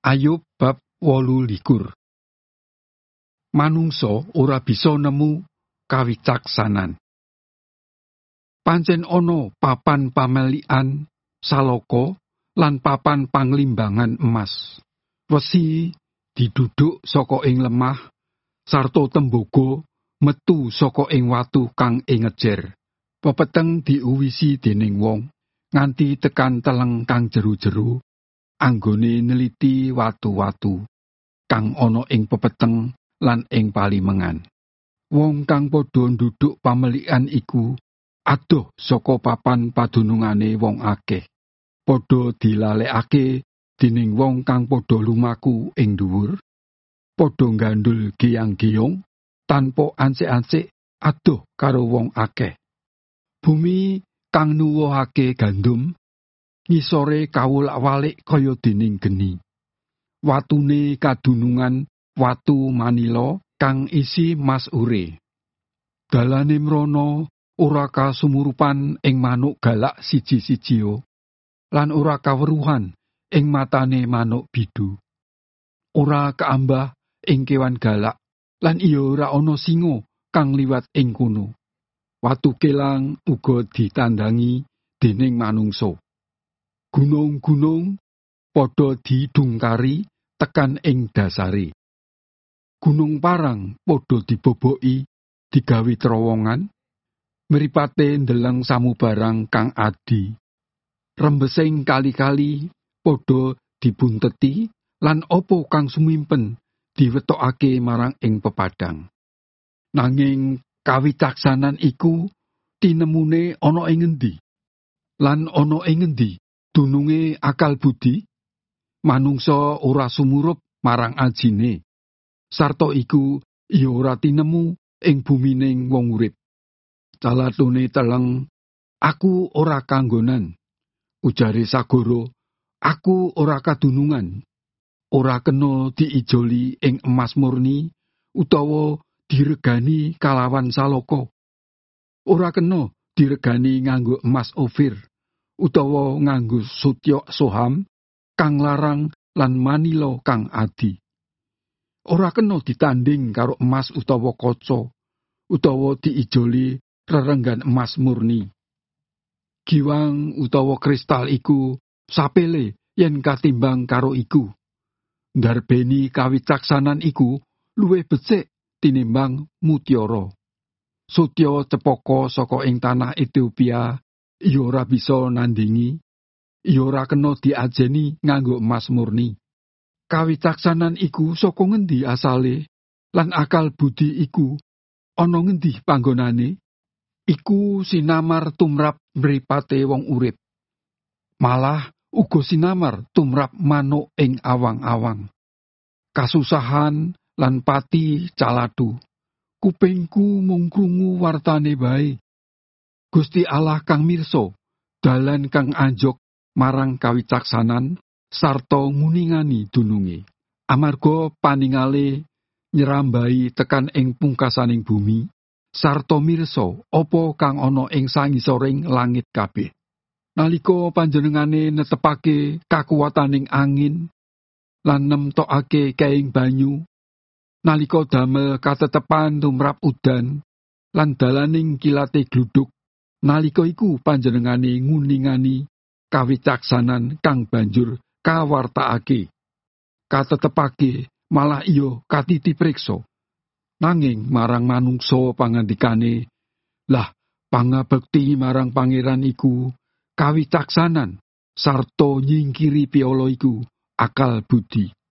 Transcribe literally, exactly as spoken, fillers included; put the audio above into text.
Ayub bab wolu likur. Manungsa ora bisa nemu kawicaksanan. Pancen ana papan pamelikan salaka lan papan panglimbangan emas. Wesi diduduk saka ing lemah sarta tembaga metu saka ing watu kang engejer. Pepeteng diuwisi dening wong nganti tekan teleng kang jero-jero anggone neliti watu-watu kang ana ing pepeteng lan ing palimengan. Wong kang padha nduduk pamelikan iku adoh saka papan padunungane wong akeh. Padha dilalekake dening wong kang padha lumaku ing dhuwur, padha gandul geyang-geyong tanpa ansik-ansik adoh karo wong akeh. Bumi kang nuwuhake gandum ngisore kawolak-walik kaya dening geni. Watune kadunungan watu manila kang isi mas ure. Dalane mrono ora kasumurupan ing manuk galak siji-sijia, lan ora kaweruhan ing matane manuk bidu. Ora kaambah ing kewan galak, lan iya ora ana singa kang liwat ing kono. Watu kelang uga ditandangi dening manungsa. Gunung-gunung padha didungkari tekan ing dasare. Gunung Parang padha diboboki digawe terowongan, mripate ndeleng samubarang kang adi. Rembesing kali-kali padha dibunteti lan apa kang sumimpen diwetokake marang ing pepadang. Nanging kawicaksanan iku tinemune ana ing ngendi? Lan ana ing ngendi dununge akal budi? Manungsa ora sumurup marang ajine. Sarta iku iya ora tinemu ing bumining wong urip. Calatune teleng, aku ora kanggonan. Ujare Sagara, aku ora kadunungan. Ora kena diijoli ing emas murni utawa diregani kalawan salaka. Ora kena diregani nganggo emas Ofir utawa nganggo sutya soham kang larang lan manila kang adi. Ora kena ditanding karo emas utawa kaca utawa diijoli rerenggan emas murni. Giwang utawa kristal iku sapele yen katimbang karo iku. Ndarbeni kawicaksanan iku luwih becik tinimbang mutiara. Sutya cepaka saka ing tanah Ethiopia iya ora bisa nandingi, iya ora kena diajeni nganggo emas murni. Kawicaksanan iku saka ngendi asale, lan akal budi iku ana ngendi panggonane? Iku sinamar tumrap mripate wong urip. Malah uga sinamar tumrap manuk ing awang-awang. Kasusahan lan pati caladu. Kupingku mung krungu wartane bae. Gusti Allah kang mirsa dalan kang anjok marang kawicaksanan sarta nguningani dununge. Amarga paningale nyerambai tekan ing pungkasaning bumi sarta mirsa apa kang ana ing sangisoring langit kabeh. Nalika panjenengane netepake kakuwataning angin lan nemtokake kaing banyu, nalika damel katetepan tumrap udan lan dalaning kilate gluduk, nalika iku panjenengane nguningani kawicaksanan kang banjur kawartakake. Katetepake malah iya katitipriksa. Nanging marang manungsa pangandikane, lah pangabekti marang pangeran iku kawicaksanan sarta nyingkiri piolo iku akal budi.